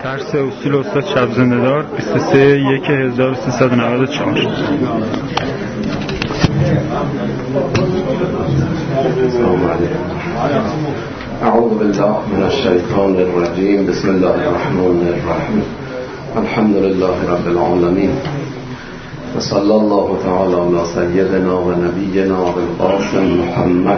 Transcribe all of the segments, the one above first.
درس اصول استاد شب زنده‌دار 23/1/1394. اعوذ بالله من الشیطان الرجیم. بسم الله الرحمن الرحیم. الحمد لله رب العالمین و صلی الله تعالی علی سیدنا و نبینا بالقاسم محمد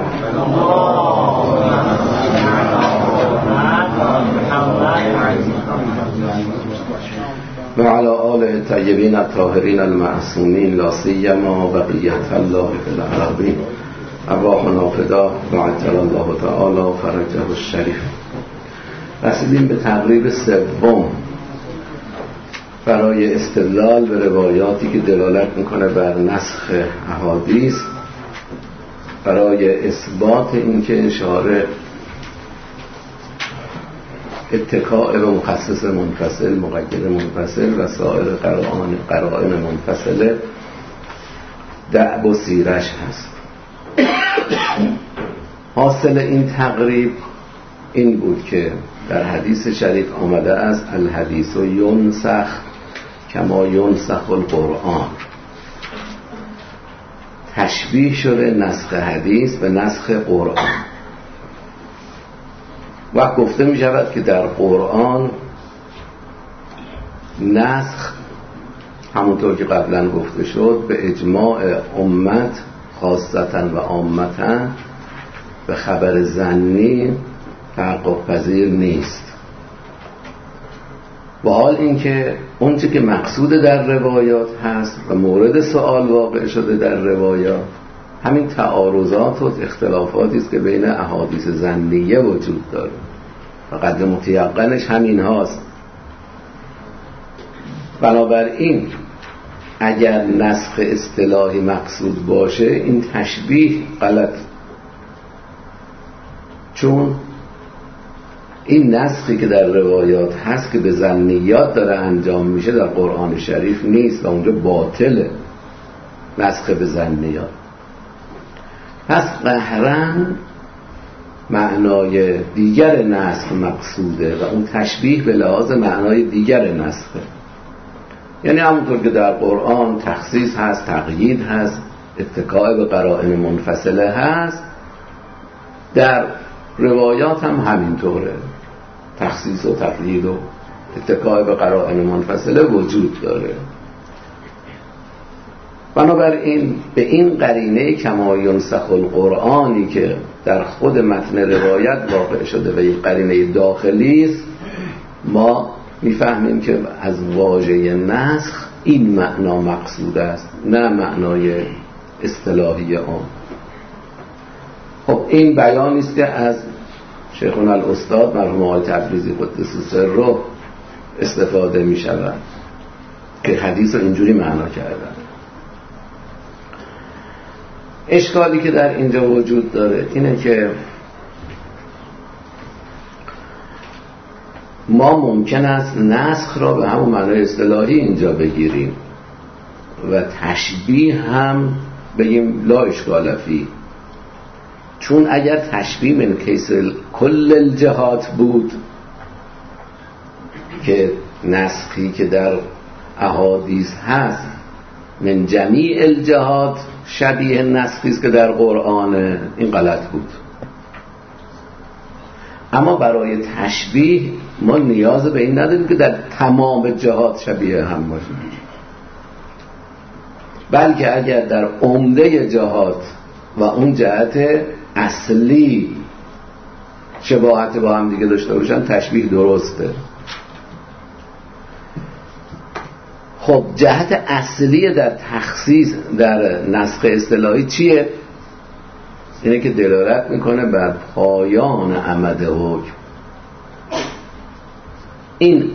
و علی آله الطیبین الطاهرین المعصومین لا سیما بقیة الله فی الارضین ارواحنا فدا و عجل الله تعالی فرجه الشریف. رسیدیم به تقریب سوم برای استدلال به روایاتی که دلالت میکنه بر نسخ احادیث، برای اثبات اینکه اشاره اتکاء به مخصص منفصل، مقید منفصل و سایر قرائن منفصله دأب و سیرش هست. حاصل این تقریب این بود که در حدیث شریف آمده است الحدیث ینسخ کما ینسخ القرآن. تشبیه شده نسخ حدیث به نسخ قرآن. و گفته می شود که در قرآن نسخ همونطور که قبلا گفته شد به اجماع امت خاصتا و عامتا به خبر ظنی تحقق پذیر نیست. با حال اینکه اونچه که مقصود در روایات هست و مورد سوال واقع شده در روایات همین تعارضات و اختلافاتی است که بین احادیث ظنیه وجود داره و قدر متیقنش همین هاست. بنابراین اگر نسخ اصطلاحی مقصود باشه این تشبیه غلط، چون این نسخی که در روایات هست که به ظنیات داره انجام میشه در قرآن شریف نیست و اونجا باطله نسخ به ظنیات. پس قهرن معنای دیگر نسخ مقصوده و اون تشبیه به لحاظ معنای دیگر نسخه. یعنی همونطور که در قرآن تخصیص هست، تقیید هست، اتکاء به قرائن منفصله هست، در روایات هم همینطوره، تخصیص و تقیید و اتکاء به قرائن منفصله وجود داره. بنابراین به این قرینه کما ینسخ القرآنی که در خود متن روایت واقع شده و یک قرینه داخلی است، ما میفهمیم که از واژه نسخ این معنا مقصود است، نه معنای اصطلاحی آن. خب این بیانی است که از شیخنا الاستاد مرحوم آقای تبریزی قدس سره استفاده می شود که حدیث رو اینجوری معنا کردن. اشکالی که در اینجا وجود داره اینه که ما ممکن است نسخ را به همون معنای اصطلاحی اینجا بگیریم و تشبیه هم بگیم لا اشکال فی، چون اگر تشبیه من کیس کل الجهات بود که نسخی که در احادیث هست من جمیع الجهات شبیه نسخی است که در قرآن، این غلط بود. اما برای تشبیه ما نیاز به این نداریم که در تمام جهات شبیه هم باشه، بلکه اگر در عمده جهات و اون جهت اصلی شباهت با هم دیگه داشته باشن تشبیه درسته. خب جهت اصلی در تخصیص در نسخ اصطلاحی چیه؟ اینه که دلالت میکنه بر پایان عمد حکم. این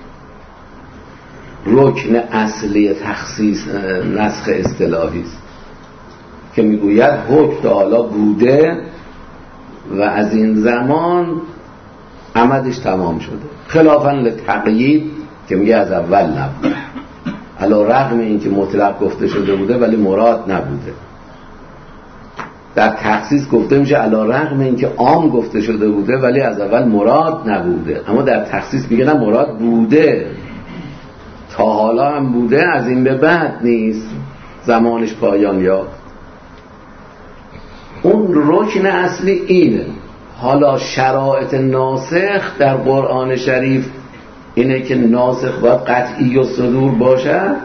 رکن اصلی تخصیص نسخ اصطلاحی است که میگوید حکم تا حالا بوده و از این زمان عمدش تمام شده، خلافاً لتقیید که میگه از اول نبوده، علی رغم این که مطلق گفته شده بوده ولی مراد نبوده. در تخصیص گفته میشه علی رغم اینکه عام گفته شده بوده ولی از اول مراد نبوده، اما در تخصیص میگه نه مراد بوده، تا حالا هم بوده، از این به بعد نیست، زمانش پایان یافت. اون رکن اصلی اینه. حالا شرایط ناسخ در قرآن شریف اینه که ناسخ باید قطعی و صدور باشد،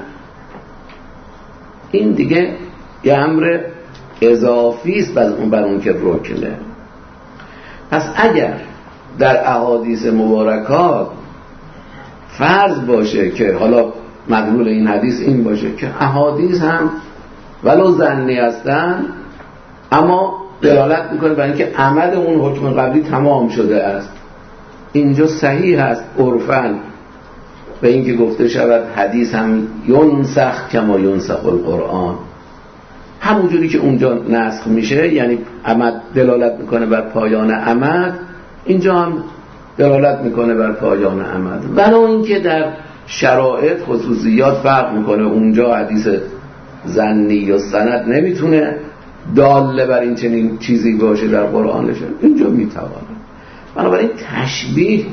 این دیگه یه امر اضافی است بر اون که رکنه. پس اگر در احادیث مبارکات فرض باشه که حالا مدلول این حدیث این باشه که احادیث هم ولو ظنی هستن اما دلالت میکنه برای اینکه عمل اون حکم قبلی تمام شده است، اینجا صحیح است عرفاً به اینکه گفته شود حدیث هم ینسخ کما ینسخ القرآن، همونجوری که اونجا نسخ میشه یعنی عمد دلالت میکنه بر پایان عمد، اینجا هم دلالت میکنه بر پایان عمد، ولو اینکه در شرایط خصوصیات فرق میکنه، اونجا حدیث ظنی یا سند نمیتونه داله بر این چنین چیزی باشه در قرآنش، اینجا میتوانه. بنابراین تشبیه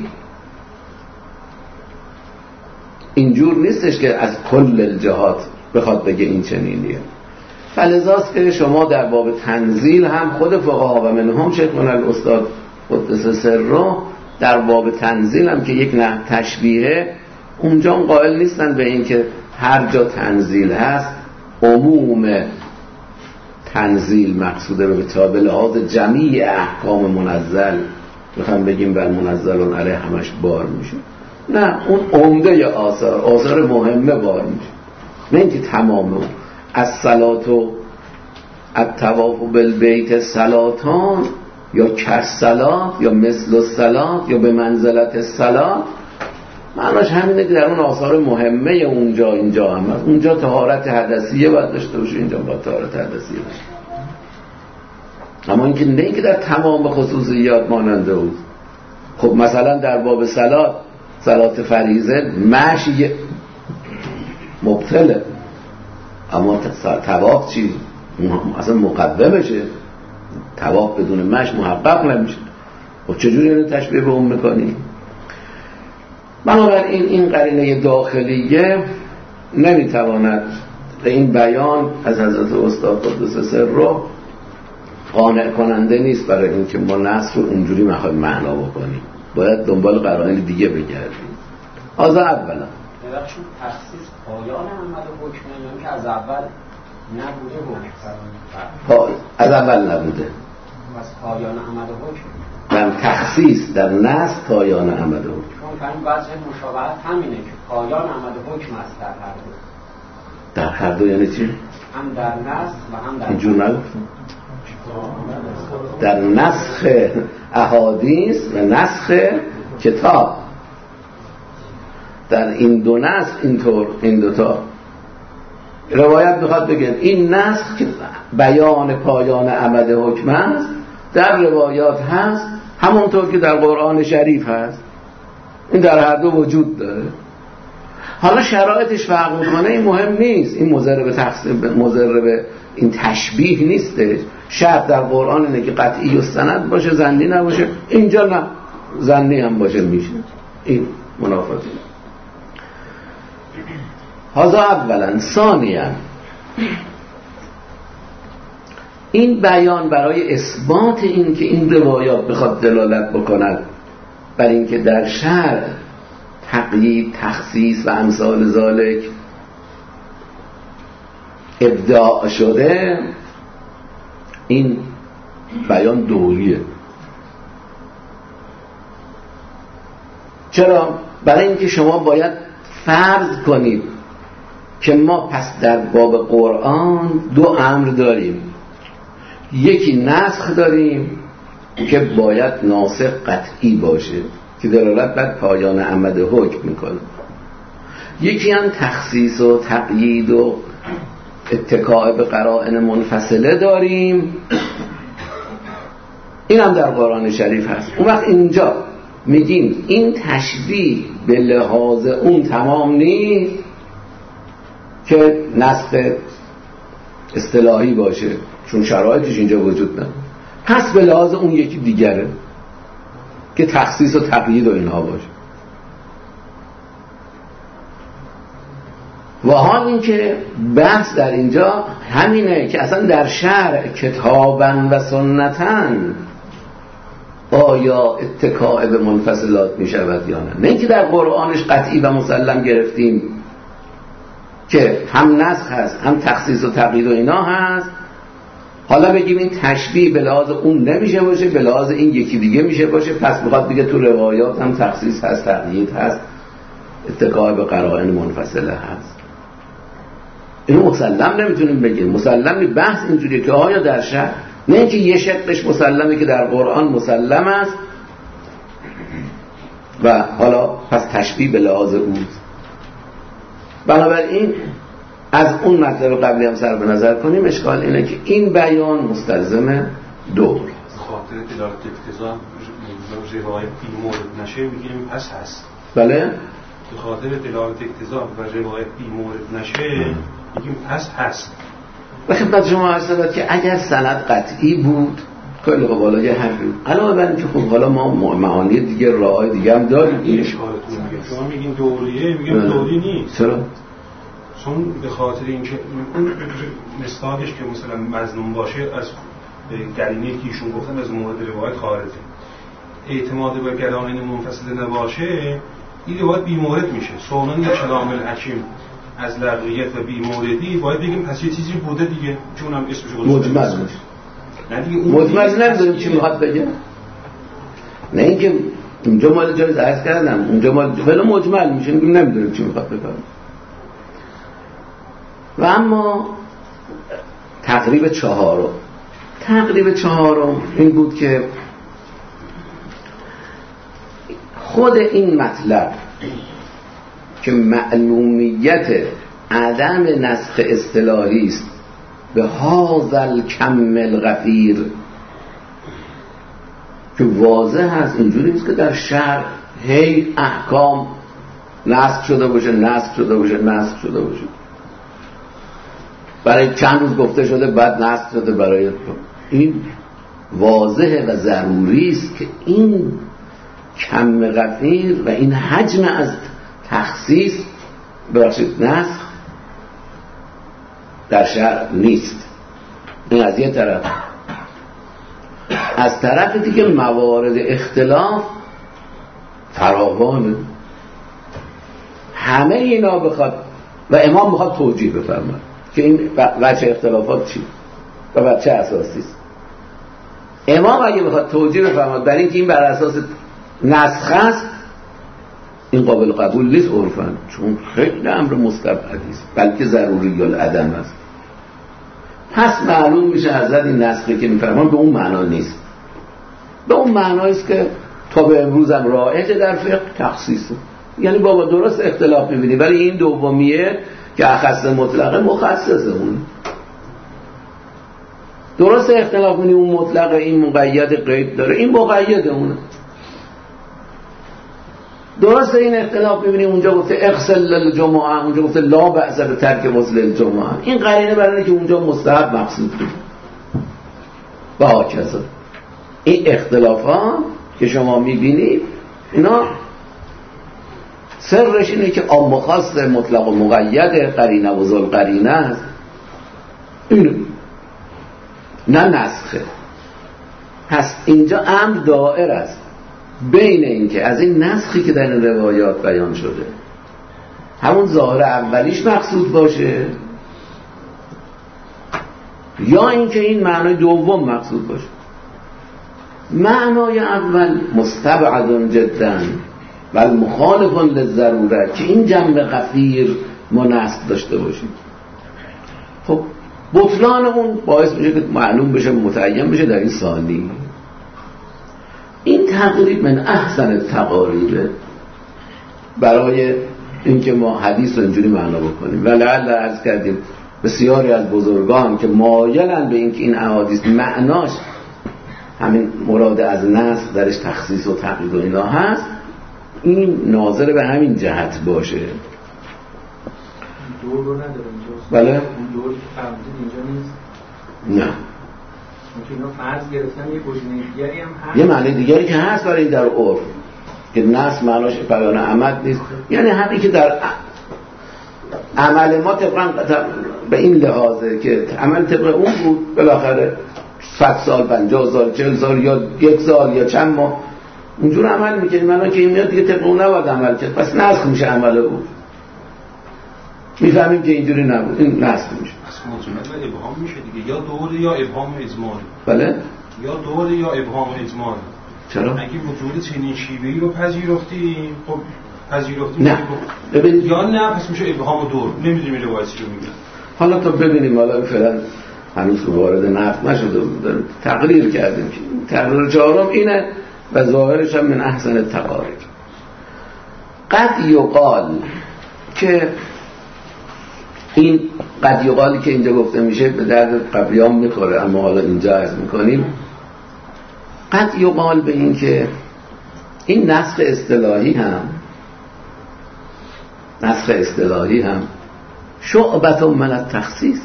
اینجور نیستش که از کل الجهات بخواد بگه این چنینیه. فلذاست که شما در باب تنزیل هم خود فقها و منهم شیخنا الاستاد قدس سره در باب تنزیل هم که یک نه تشبیه، اونجا قائل نیستن به این که هر جا تنزیل هست عموم تنزیل مقصوده به به لحاظ جمیع احکام منزل میخوام بگیم بر منزلون علیه همش بار میشه، نه اون عمده آثار مهمه بار میشه، نه اینکه تمامه. از صلات و الطواف بالبیت صلاتان یا کالصلات یا مثل الصلات یا به منزلت الصلات، معناش همینه که در اون آثار مهمه اونجا اینجا هم هست. اونجا طهارت حدثیه باید داشته باشه، اینجا باید طهارت حدثیه باشه، اما اینکه نه اینکه در تمام خصوصیات ماننده بود. خب مثلا در باب صلات فریضه مشی مبطله، اما طواف چی؟ اصلا مقدمشه، طواف بدون مشی محقق نمیشه. خب چجوری اینو تشبیه به اون میکنی؟ بنابراین این قرینه داخلیه نمیتواند به این بیان از حضرت استاد قدس سره قانع کننده نیست برای اینکه ما نص رو اونجوری میخوایم معنا بکنیم، باید دنبال قرائن دیگه بگردیم. از اولا درخشون تخصیص پایان عمل حکمه یعنی که از اول نبوده حکم از اول نبوده، از پایان عمل حکم من تخصیص در نص پایان عمل حکم، چون کنیم وجه مشابهت همینه که پایان عمل حکم است در هر دو یعنی چی؟ هم در نص و هم در اینجور نگفتم، در نسخ احادیث و نسخ کتاب، در این دو نسخ اینطور، این دوتا روایت میخواد بگه این نسخ که بیان پایان عمل حکم است در روایات هست همونطور که در قرآن شریف هست، این در هر دو وجود داره. حالا شرایطش فرق میکنه، این مهم نیست، این مضر به این تشبیه نیستش. شرط در قرآن اینه که قطعی و سند باشه، ظنی نباشه، اینجا نه ظنی هم باشه میشه، این منافاتی. هذا اولا. ثانیا این بیان برای اثبات این که این روایات بخواد دلالت بکند بر این که در شرع تقیید، تخصیص و امثال ذالک ابداع شده، این بیان دوریه. چرا؟ برای اینکه شما باید فرض کنید که ما پس در باب قرآن دو امر داریم، یکی نسخ داریم که باید ناسخ قطعی باشه که دلالت بر پایان عمل حکم میکنه، یکی هم تخصیص و تقیید و اتکاء به قرائن منفصله داریم، این هم در قرآن شریف هست. اون وقت اینجا میگیم این تشبیه به لحاظ اون تمام نیست که نسخ اصطلاحی باشه چون شرایطش اینجا وجود نداره. پس به لحاظ اون یکی دیگره که تخصیص و تقیید و اینها باشه. و حال این که بحث در اینجا همینه که اصلا در شرع کتابن و سنتن آیا اتکاء به منفصلات می شود یا نه اینکه در قرآنش قطعی و مسلم گرفتیم که هم نسخ هست هم تخصیص و تقیید و اینا هست، حالا بگیم این تشبیه به لحاظ اون نمیشه باشه، به لحاظ این یکی دیگه میشه باشه، پس بخواد دیگه تو روایات هم تخصیص هست، تقیید هست، اتکاء به قرائن منفصله هست. اینو مسلم نمیتونیم بگیم. مسلم بحث اینجوریه که آیا در شرع، نه اینکه یه شقش مسلمه که در قرآن مسلم است و حالا پس تشبیه به لحاظ اون. بنابراین از اون مطلب قبلی هم سر به نظر کنیم. اشکال اینه که این بیان مستلزم دور خاطر دلالت اقتضا روایت بی مورد نشه میگیم پس هست. بله به خاطر دلالت اقتضا و روایت بی مورد نشه میگیم پس هست. و خدمت شما عرض شود که اگر سند قطعی بود خیلی خب حالا یه حرفی علاوه بر اینکه خب حالا ما معانی دیگه راههای دیگه هم داریم. این اشکالتون میگه شما میگین دوریه، میگم دوری نیست. چرا؟ چون به خاطر اینکه اون مصداقش که مثلا مظنون باشه از قرینه‌ای که ایشون گفتن از مورد روایت خارجه، اعتماد به قرائن منفصله نباشه، این روایت بی مورد میشه. سنن کلام الحکیم از لغویت و بی موردی باید بگیم پس یه چیزی بوده دیگه، چون هم اسمش رو مجمل میشه. نه دیگه اون مجمل نمیدونیم چی میخواد بگه. نه اینکه اونجا مال جایز عرض کردم اونجا مال ولی مجمل میشه، نمیدونیم چی میخواد بگه. و اما تقریب چهارم این بود که خود این مطلب که معلومیت عدم نسخ اصطلاحی است به هذا الکم الغفیر که واضح هست، اینجوری نیست که در شرع هی احکام نسخ شده باشه برای چند روز گفته شده بعد نسخ شده برای این واضحه و ضروری است که این کم غفیر و این حجم از تخصیص ببخشید نسخ در شرع نیست. این از یه طرف. از طرف دیگه موارد اختلاف فراوانه، همه اینا بخواد و امام بخواد توجیه بفرماید که این وجه اختلافات چی و بر چه اساسی است. امام اگه بخواد توجیه بفرماید برای اینکه این بر اساس نسخ است، این قابل قبول نیست عرفاً، چون خیلی امر مستبعدی است بلکه ضروری العدم است. پس معلوم میشه حضرت این نسخی که میفرمان به اون معنا نیست، به اون معنایی است که تا به امروز هم رایجه در فقه تخصیصه. یعنی بابا درست اختلاف میبینی ولی این دومیه که اخص مطلقه مخصصه، اون درست اختلاف میبینی اون مطلقه این مقید قید داره، این مقیده اونه. درسته این اختلاف می‌بینی اونجا گفته اغسل الجمعه، اونجا گفته لا بأس بترک غسل الجمعه، این قرینه برای اینکه اونجا مستحب مقصود بود و هاکذا. این اختلافات که شما می‌بینید اینا سرش اینه که عام و خاص مطلق و مقید قرینه و ذل قرینه است، اینو نه نسخه. پس اینجا امر دائر است بین این که از این نسخی که در این روایات بیان شده همون ظاهر اولیش مقصود باشه یا اینکه این معنای دوم مقصود باشه. معنای اول مستبعد جدا و مخالف للضروره که این جنب غفیر ما نسخ داشته باشیم. خب بطلان اون باعث میشه که معلوم بشه متعین بشه در این ثانی. این تقریب من احسن التقاریبه برای اینکه ما حدیث رو اینجوری معنا بکنیم. و لعل عرض کردیم بسیاری از بزرگان که مایلن به اینکه این احادیث معناش همین مراد از نسخ درش تخصیص و تقیید و اینا هست، این ناظر به همین جهت باشه. دور رو نداره اینجا. بله؟ اون دور که فرمودید اینجا نیست. نه که اینا فرض گرفتن یه گزینه دیگری هم هست، یه معنی دیگری که هست برای در عرف که نص معناش بیان عمد نیست، یعنی همین که در عمل ما طبقا به این لحاظه که عمل طبق اون بود، بالاخره 100 سال 50 سال 40 سال یا 1 سال یا چند ماه اونجور عمل میکنیم. الان که این میاد دیگه طبق اون نباید عمل کرد، پس نسخ میشه عمل او. میفهمیم که اینجوری نبود، این نسخ میشه. اصلا موضوعات ابهام میشه دیگه، یا دوره یا ابهام اجمالی. بله؟ یا دوره یا ابهام اجمالی. چرا؟ اگه وجود چنین شیوهی رو پذیرفتیم، خب پذیرفتیم. نه ببینید، یا نه پس میشه ابهام دور. نمیدونیم روایت چی رو میگه. حالا تا ببینیم، حالا فعلا هنوز که وارد نقد نشده بود، تقریر کردیم که تقریر چهارم اینه و ظاهرش هم من احسن التقاریر. قد یقال که این قد یقالی که اینجا گفته میشه به درد قبلیام میخوره، اما حالا اینجا عرض میکنیم. قد یقال به این که این نسخ اصطلاحی هم شعبة من التخصیص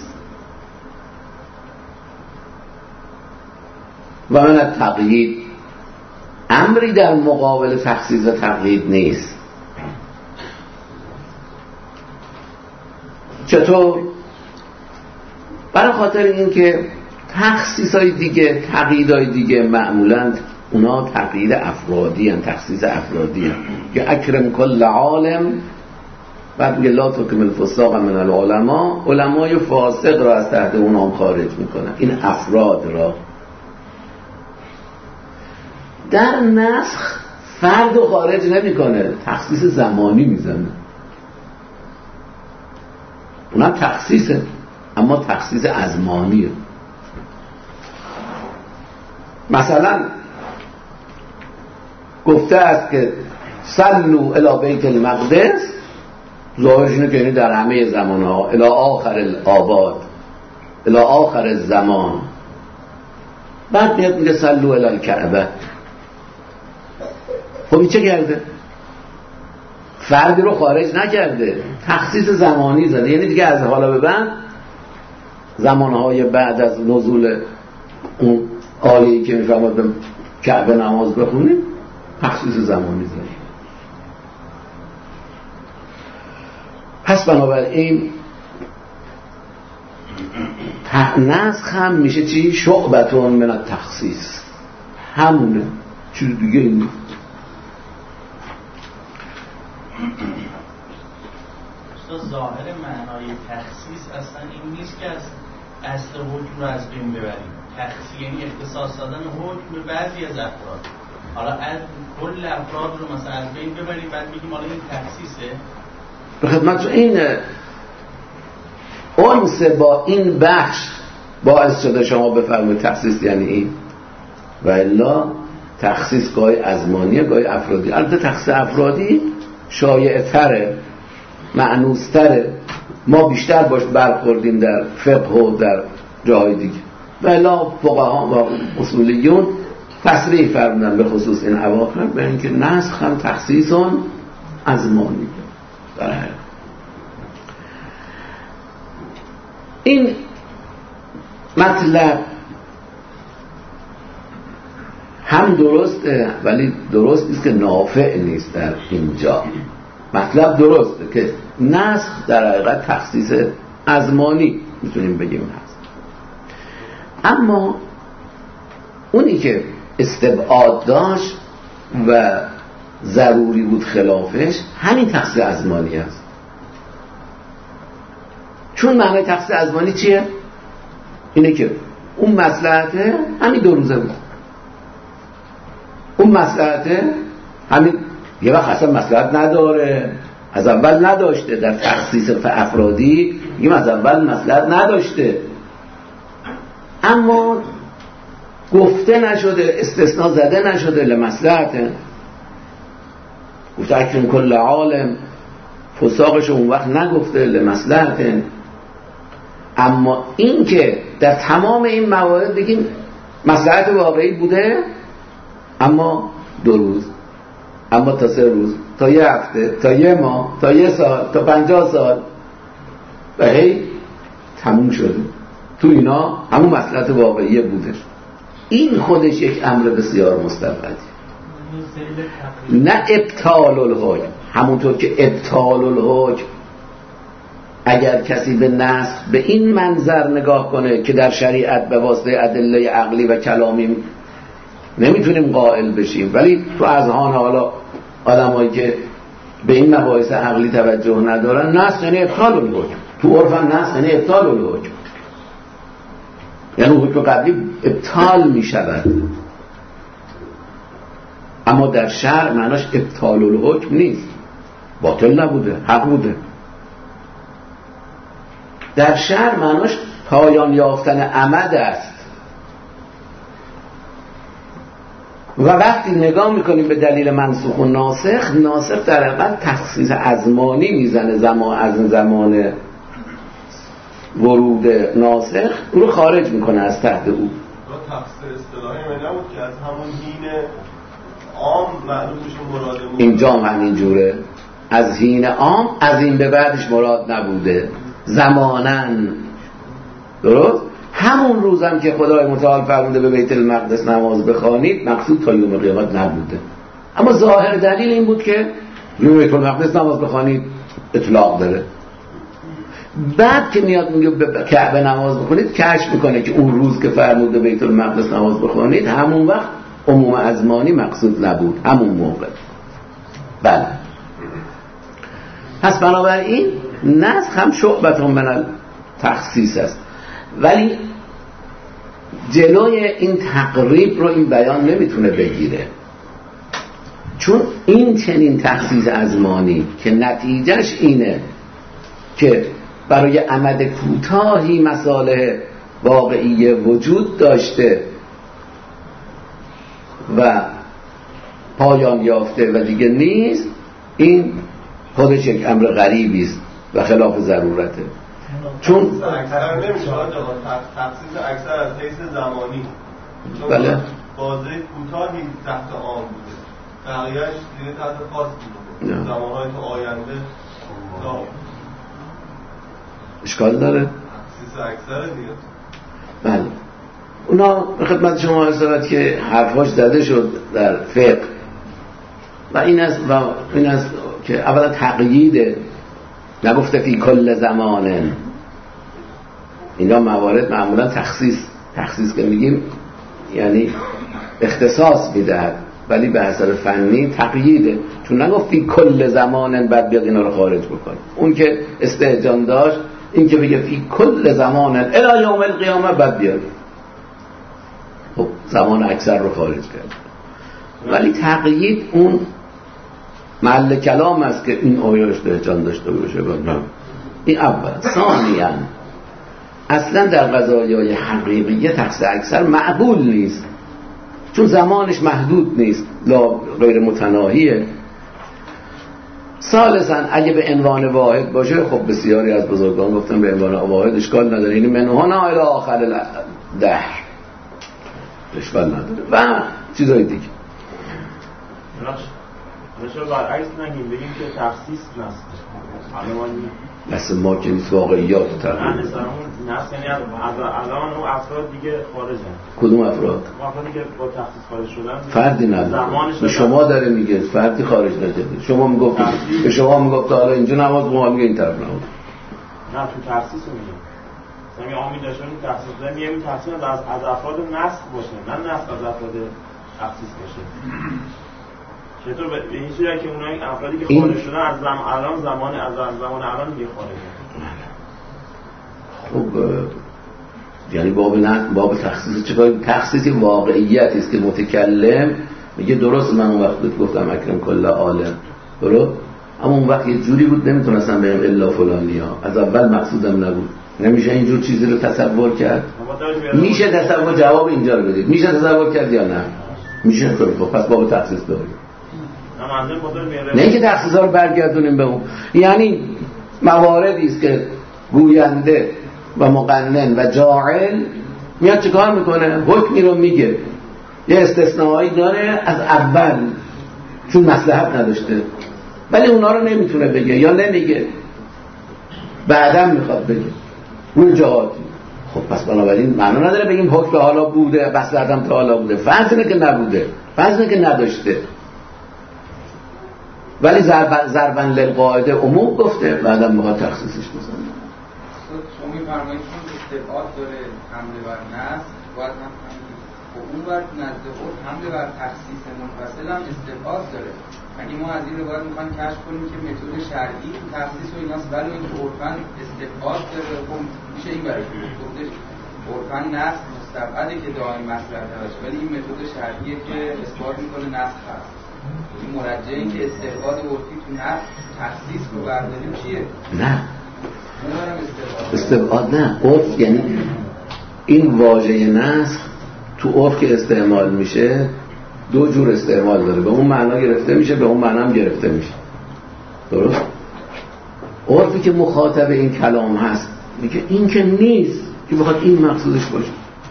و من التقیید، امری در مقابل تخصیص و تقیید نیست. چطور؟ برای خاطر این که تخصیص‌های دیگه، تقییدهای دیگه معمولاً اونا تقیید افرادی هستند، تخصیص افرادی هستند که اکرم کل عالم، بعد میگه لا تکم الفساق من العلماء، علمای فاسق را از تحت اونام خارج میکنن. این افراد را در نسخ فرد رو خارج نمیکنه، تخصیص زمانی میزنه. اونم تخصیصه، اما تخصیص ازمانیه. مثلا گفته است که صلوا الی بیت المقدس، ظاهرش اینه که یعنی در همه زمانها، الی آخر الآباد، الی آخر الزمان. بعد میاد میگه صلوا الی الکعبه. خب این چه کرده؟ فردی رو خارج نکرده، تخصیص زمانی زده. یعنی دیگه از حالا به بعد، زمانهای بعد از نزول اون آیه‌ای که میفرماد به کعبه نماز بخونیم، تخصیص زمانی زده. پس بنابراین نسخ هم میشه چی؟ شعبتون من التخصیص، همونه، چیز دیگه این نیست. ظاهر معنای تخصیص اصلا این نیست که از اصل حکم رو از بین ببریم. تخصیص یعنی اختصاص دادن حکم به بعضی از افراد. حالا از کل افراد رو مثلا از بین ببریم بعد بگیم حالا این تخصیصه. به خدمت این انس با این بخش باعث شده شما بفرمایید تخصیص یعنی این، و الا تخصیص گاهی ازمانیه گاهی افرادی. البته تخصیص افرادی شایع تره، معنوس تره، ما بیشتر باش برخوردیم در فقه و در جاهای دیگه، و الا فقها و اصولیون تصریح فرمودن به خصوص این اواخر به اینکه نسخ هم تخصیصون ازمانی داره. این مطلب هم درسته، ولی درست نیست که نافع نیست. در اینجا مطلب درسته که نسخ در حقیقت تخصیص ازمانی میتونیم بگیم هست، اما اونی که استبعاد داشت و ضروری بود خلافش همین تخصیص ازمانی است. چون معنی تخصیص ازمانی چیه؟ اینه که اون مصلحته همین 2 روزه بود، اون مصلحته همین یه وقت اصلا مصلحت نداره، از اول نداشته. در تخصیص افرادی میگیم از اول مصلحت نداشته، اما گفته نشده، استثناء زده نشده لمصلحته. گفته اکرم کل عالم، فساقش اون وقت نگفته لمصلحته. اما این که در تمام این موارد بگیم مصلحت واقعی بوده، اما 2 روز، اما تا 3 روز، تا 1 هفته، تا 1 ماه، تا 1 سال، تا 50 سال و هی تموم شده. تو اینا همون مصلحت واقعی بودش. این خودش یک امر بسیار مستبدی، نه ابطال الحکم. همونطور که ابطال الحکم اگر کسی به نسخ به این منظر نگاه کنه که در شریعت به واسطه ادله عقلی و کلامی نمیتونیم قائل بشیم، ولی تو اذهان حالا آدمایی که به این مباحث عقلی توجه ندارن، نسخ یعنی ابطال الحکم. تو عرف نسخ یعنی ابطال الحکم، یعنی حکم قبلی ابطال میشود. اما در شرع معناش ابطال الحکم نیست، باطل نبوده، حق بوده. در شرع معناش پایان یافتن عمد است. و وقتی نگاه میکنیم به دلیل منسوخ و ناسخ، ناسخ در حقیقت تخصیص ازمانی میزنه، از زمان ورود ناسخ او رو خارج میکنه از تحت او. تخصیص اصطلاحی نبود که از همون حین عام معلوم بشه مرادمون. اینجا هم اینجوره، از حین عام از این به بعدش مراد نبوده، زمانن. درست؟ همون روزم که خدای متعال فرموده به بیت المقدس نماز بخوانید، مقصود تا یوم قیامت نبوده. اما ظاهر دلیل این بود که روی بیت المقدس نماز بخوانید اطلاق داره. بعد که میاد میگه به کعبه نماز بخونید، کشف میکنه که اون روز که فرموده بیت المقدس نماز بخوانید، همون وقت عموم ازمانی مقصود نبود، همون موقع. بله. پس بنابراین نسخ هم شعبة من التخصیص است، ولی جلوی این تقریب رو این بیان نمیتونه بگیره، چون این چنین تخصیص ازمانی که نتیجهش اینه که برای عمد کوتاهی مصالح واقعی وجود داشته و پایان یافته و دیگه نیست، این خودش یک امر غریبی است و خلاف ضرورته. چون اکثر نمیشه تخصیص اکثر از حیث زمانی، چون بله بازه کوتاهی تحت عام بوده، بقیه‌اش دیگه تحت خاص بوده، زمانهای تو آینده اشکال داره؟ تخصیص اکثر دیگه. بله. اونا به خدمت شما حضرت که حرفاش زده شد در فقه و این است که اولا تقییده، نگفته فی کل زمانه. اینا موارد معمولا تخصیص که میگیم یعنی اختصاص میدهد، ولی به حسب فنی تقییده، چون نگفت فی کل زمانه بعد بیاد اینا رو خارج بکنه. اون که استهجان داشت این که بگه فی کل زمانه الی یوم القیامه بعد بیاد، خب زمان اکثر رو خارج کرد. ولی تقیید اون محل کلام است که این آیه استهجان داشته باشه. این اول. ثانیاً اصلا در قضایای حقیقیه تخصیص اکثر معقول نیست، چون زمانش محدود نیست، لا غیر متناهیه. ثالثاً اگه به عنوان واحد باشه، خب بسیاری از بزرگان گفتن به عنوان واحد اشکال نداره، این منهانا الی آخر دهر اشکال نداره و چیزای دیگه. نشون برعکس نگیم، بگیم که تخصیص نست بس ما که نیست واقعیات رو تغییر نه نست یعنی الان اون افراد دیگه خارجن. کدوم افراد؟ افرادی که با تخصیص خارج شدن فردی نداره. به شما داره میگه فردی خارج نشده. شما میگفتید به شما میگفت حالا اینجا نماز ما میگه این طرف نماز. نه تو تخصیص میگم یعنی آمین داشتن تخصیص دادن، یعنی تخصیص از افراد نسخ باشه، نه نسخ از افراد تخصیص باشه. چطور به این صورت که اونایی افرادی که خارج شدن از زمان الان دیگه خارجن. خب یعنی باب تخصیص چه کاری؟ تخصیص واقعیتی است که متکلم میگه درست، من اون وقت گفتم اکرم کل عالم درست، اما اون وقت یه جوری بود نمیتونستم بگم الا فلانیا، از اول مقصودم نبود. نمیشه اینجور چیزی رو تصور کرد؟ میشه تصور؟ جواب اینجا رو بدید. میشه تصور کرد یا نه؟ میشه. خب پس باب تخصیص داریم. نه اینکه تخصیص ها رو برگردونیم به اون، یعنی مواردی است که گوینده و مقنن و جاعل میاد چیکار میکنه؟ حکمی رو میگه، یه استثنایی داره از اول چون مصلحت نداشته، ولی اونا رو نمیتونه بگه یا نمیگه، بعدم میخواد بگه اون جهاتی. خب پس بنابراین معنا نداره بگیم حکم حالا بوده بس بعدم تا حالا بوده. فرض اینه که نبوده، فرض اینه که نداشته، ولی ضرباً للقاعده عموم گفته، بعدم میخواد تخصیصش بزنه. شما میفرمایید چون استبعاد داره حمله بر نص، باید هم اون بر نزد خود حمله بر تخصیص منفصل هم استبعاد داره. اگه ما از این رو باید میخوایم کشف کنیم که متد شرعی تخصیص و ایناست، ولی این عرفاً استبعاد داره، خب میشه این برای گفتش عرفاً نص مستبعده که دائم مصرف نباشه، ولی این متد شرعیه که اثبات میکنه نص هست. این مرجع این که استبعاد عرفی تو نص تخصیص رو برداریم چیه؟ نه استبعاد نه، عرف یعنی این واژه نسخ تو عرف که استعمال میشه دو جور استعمال داره، به اون معنا گرفته میشه، به اون معنا هم گرفته میشه. درست؟ عرفی که مخاطب این کلام هست میگه این که نیست که بخواد این مقصودش باشه.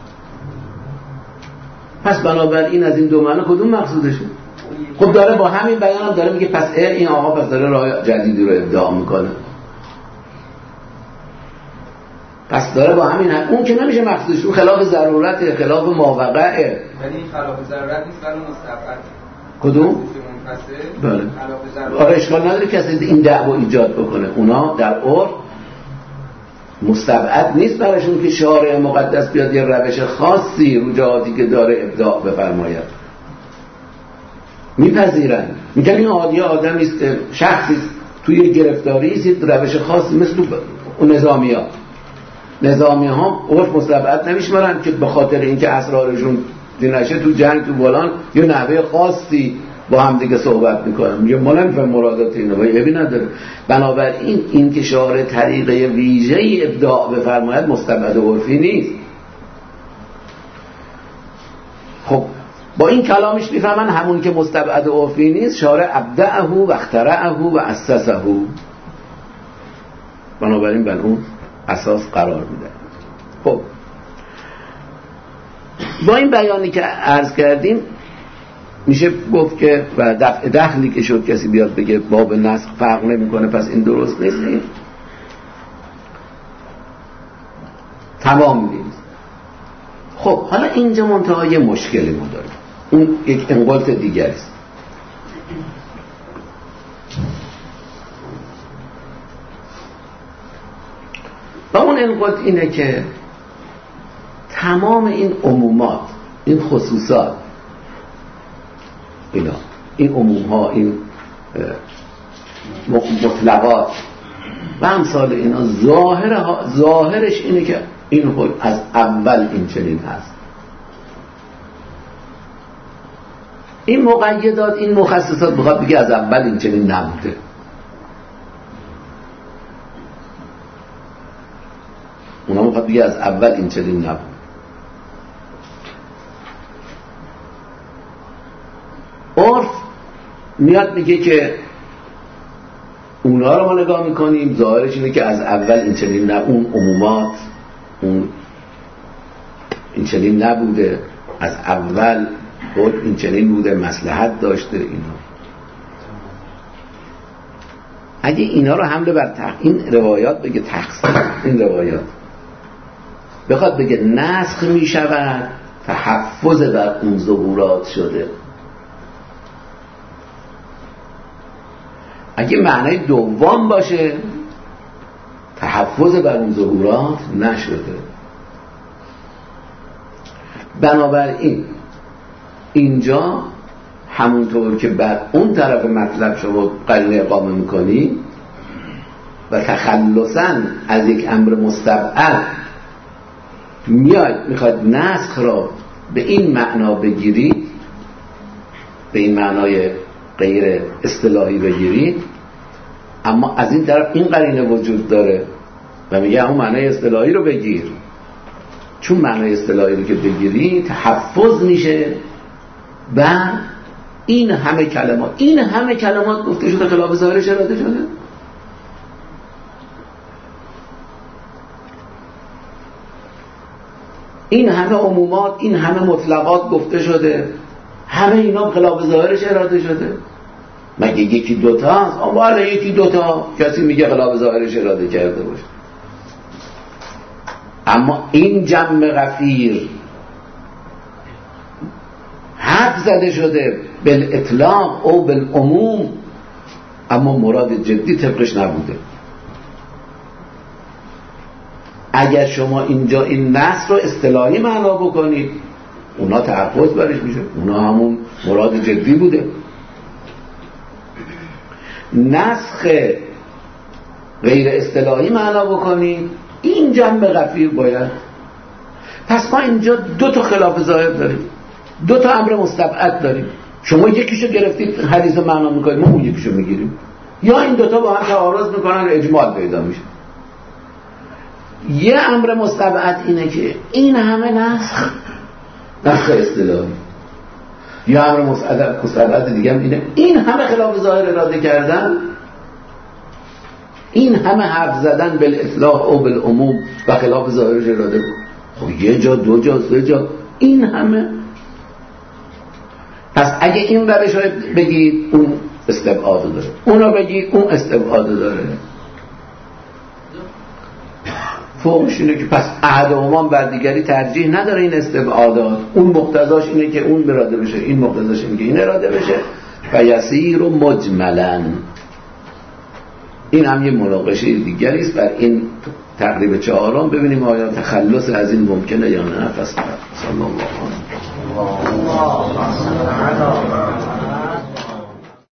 پس بنابراین از این دو معنا کدوم مقصودشه؟ خب داره با همین بیان هم داره میگه پس این آقا پس داره راه جدیدی رو ابداع میکنه، پس داره با همین اون که نمیشه مقصودش، اون خلاف ضرورته، خلاف ماوقعه. ولی این خلاف ضرورت نیست، ولی مستبعد. کدوم؟ بله. آره اشکال نداره کسی این دعوا ایجاد بکنه، اونا در عرف مستبعد نیست براشون که شارع مقدس بیاد یه روش خاصی رو جهاتی که داره ابداع بفرماید، میپذیرن، میگن این عادیه آدمی است، شخصی توی گرفتاری است، روش خاصی مثل نظامی ها عرف مستبعد نمیشمارن که به خاطر اینکه اسرارشون نشه تو جنگ تو بولان یه نحوه خاصی با هم دیگه صحبت میکنن، میگه ما نمیفهم مرادات اینو، ولی عیبی نداره. بنابراین این که شارع طریقه ویژه‌ای ابداع بفرماید مستبعد عرفی نیست. خب با این کلامش میفهمن همون که مستبعد عرفی نیست شارع ابدعه و اخترعه و اسسه، بنابراین بر اون اساس قرار میده. خب با این بیانی که عرض کردیم میشه گفت که و دفع دخلی که شد کسی بیاد بگه باب نسخ فرق نمیکنه پس این درست نیست، این تمام نیست. خب حالا اینجا منتهای مشکلی ما داریم، اون یک انقلت دیگر است. و اون انقلت اینه که تمام این عمومات، این خصوصات، این عمومها، این مطلقات و امثال اینا ظاهرش اینه که این خود از اول این چنین هست. این مقیدات، این مخصصات بخواد بگه از اول این چنین نبوده. اونا بخواد بگه از اول این چنین نبود. عرف میاد میگه که اونا رو ما نگاه میکنیم ظاهرش اینه که از اول این چنین اون عمومات اون این چنین نبوده، از اول خود این چنین بوده، مصلحت داشته. اینا اگه اینا رو حمله بر این روایات بگه تخصیص، این روایات بخواد بگه نسخ میشود، تحفظ بر اون ظهورات شده. اگه معنای دوم باشه تحفظ بر اون ظهورات نشده. بنابراین اینجا همونطور که بر اون طرف مطلب شما قرینه اقامه میکنی و تخلصاً از یک امر مستبعد میخواد نسخ را به این معنا بگیرید، به این معنای غیر اصطلاحی بگیرید، اما از این طرف این قرینه وجود داره و میگه اون معنای اصطلاحی رو بگیر، چون معنای اصطلاحی رو که بگیری تحفظ میشه و این همه کلمات گفته شده خلاف ظاهرش اراده شده. این همه عمومات، این همه مطلقات گفته شده، همه اینا خلاف ظاهرش اراده شده. مگه یکی دوتا هست؟ بله یکی دوتا کسی میگه خلاف ظاهرش اراده کرده باشه. اما این جمع غفیر حد زده شده بالاطلاق او بالعموم، اما مراد جدی طبقش نبوده. اگر شما اینجا این نص رو اصطلاحی معنا بکنید اونا تعرض برش میشه، اونا همون مراد جدی بوده. نسخ غیر اصطلاحی معنا بکنید این جنب غفیر باید. پس ما اینجا دو تا خلاف ظاهر داریم، دو تا امر مستبعد داریم. شما یکیشو گرفتید حدیث معنا میکنید، ما اون یکیشو میگیریم، یا این دوتا با هم تعارض میکنن و اجمال پیدا میشه. یه امر مستبعد اینه که این همه نسخ اصطلاحی، یا امر مستبعد دیگه هم اینه این همه خلاف ظاهر اراده کردن، این همه حرف زدن بالاطلاق او بالعموم و خلاف ظاهرش اراده. خب یه جا دو جا سه جا این همه. پس اگه این روش رو بگید اون استبعاد داره، اونو بگید اون استبعاد داره. فوقش اینه که پس احدهما بر دیگری ترجیح نداره. این استبعادات اون مقتضاش اینه که اون اراده بشه، این مقتضاش اینه که این اراده بشه و یسیر و مجملا. این هم یه مناقشه دیگری است. بر این تقریب چهارم ببینیم آیا تخلص از این ممکنه یا نه. پس صلی الله علیه و آله.